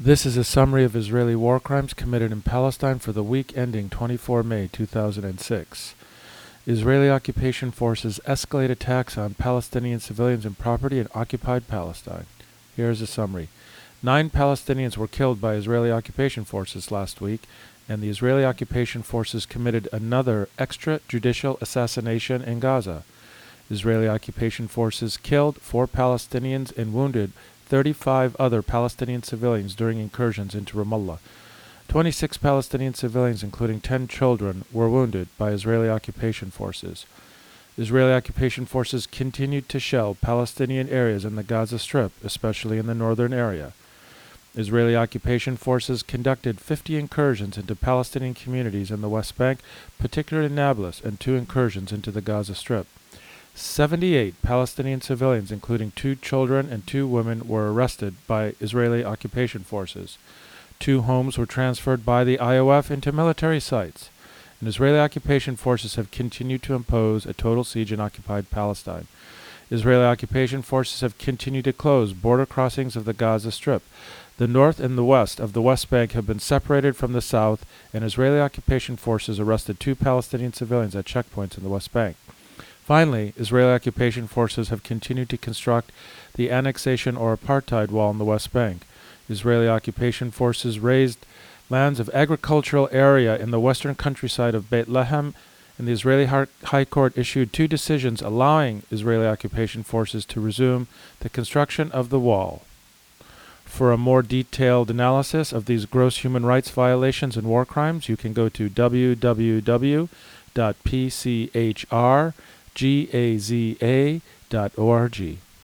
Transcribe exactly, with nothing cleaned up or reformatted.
This is a summary of Israeli war crimes committed in Palestine for the week ending twenty-fourth of May two thousand six. Israeli occupation forces escalate attacks on Palestinian civilians and property in occupied Palestine. Here is a summary. Nine Palestinians were killed by Israeli occupation forces last week, and the Israeli occupation forces committed another extrajudicial assassination in Gaza. Israeli occupation forces killed four Palestinians and wounded thirty-five other Palestinian civilians during incursions into Ramallah. twenty-six Palestinian civilians, including ten children, were wounded by Israeli occupation forces. Israeli occupation forces continued to shell Palestinian areas in the Gaza Strip, especially in the northern area. Israeli occupation forces conducted fifty incursions into Palestinian communities in the West Bank, particularly in Nablus, and two incursions into the Gaza Strip. seventy-eight Palestinian civilians, including two children and two women, were arrested by Israeli occupation forces. Two homes were transferred by the I O F into military sites. And Israeli occupation forces have continued to impose a total siege in occupied Palestine. Israeli occupation forces have continued to close border crossings of the Gaza Strip. The north and the west of the West Bank have been separated from the south, and Israeli occupation forces arrested two Palestinian civilians at checkpoints in the West Bank. Finally, Israeli occupation forces have continued to construct the annexation or apartheid wall in the West Bank. Israeli occupation forces raised lands of agricultural area in the western countryside of Beit Lehem, and the Israeli High Court issued two decisions allowing Israeli occupation forces to resume the construction of the wall. For a more detailed analysis of these gross human rights violations and war crimes, you can go to w w w dot p c h r gaza dot org.